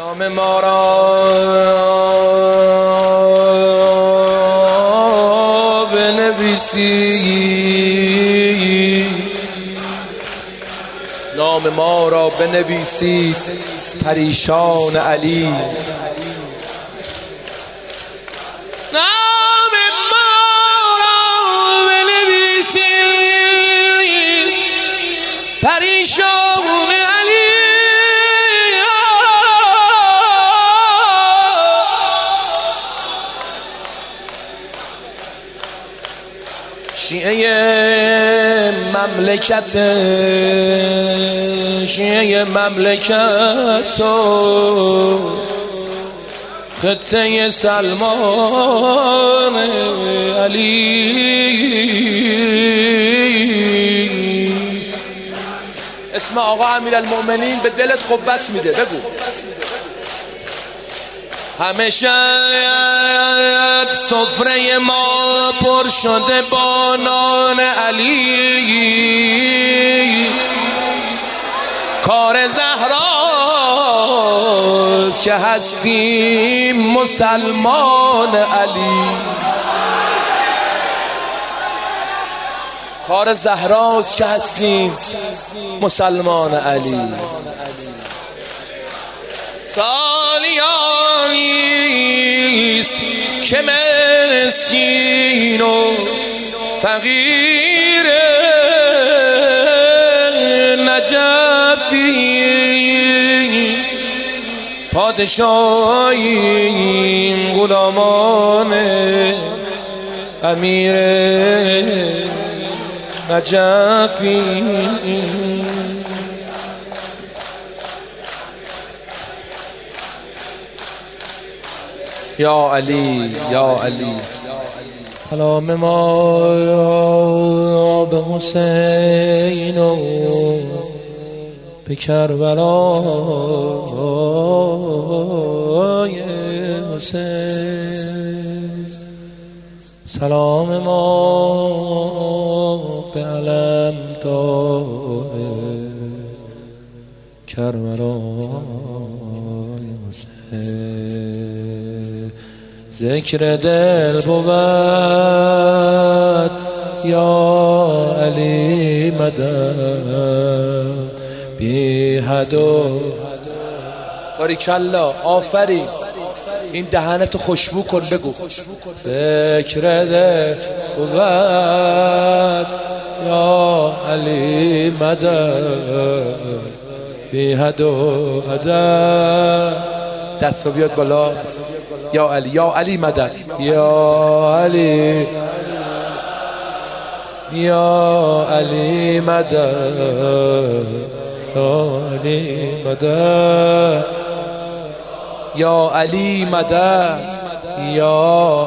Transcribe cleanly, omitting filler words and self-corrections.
نام ما را بنویسید، نام ما را بنویسید پریشان علی. نام ما را بنویسید پریشان علی. شیعه مملکت، شیعه مملکت و خطه سلمان علی. اسم آقا امیرالمؤمنین به دلت قوت میده، بگو. همیشه سفره ما پر شده با نان علی. کار زهراست که هستیم مسلمان علی. کار زهراست که هستیم مسلمان علی. سالیانیست که مسکین و فقیر نجفی پادشاهیم غلامان امیر نجفی. یا علی یا علی. سلام ما به حسین و به کربلای حسین. سلام ما به علم دار کربلای حسین. ذکر دل بود یا علی مدد بی حد و باریکالله. آفرین. این دهنتو خوشبو کن، بگو. ذکر دل بود یا علی مدد بی حد و عدد. دستو بیاد بالا. یا علی یا علی مدد. یا علی یا علی مدد. یا علی مدد. یا علی مدد. یا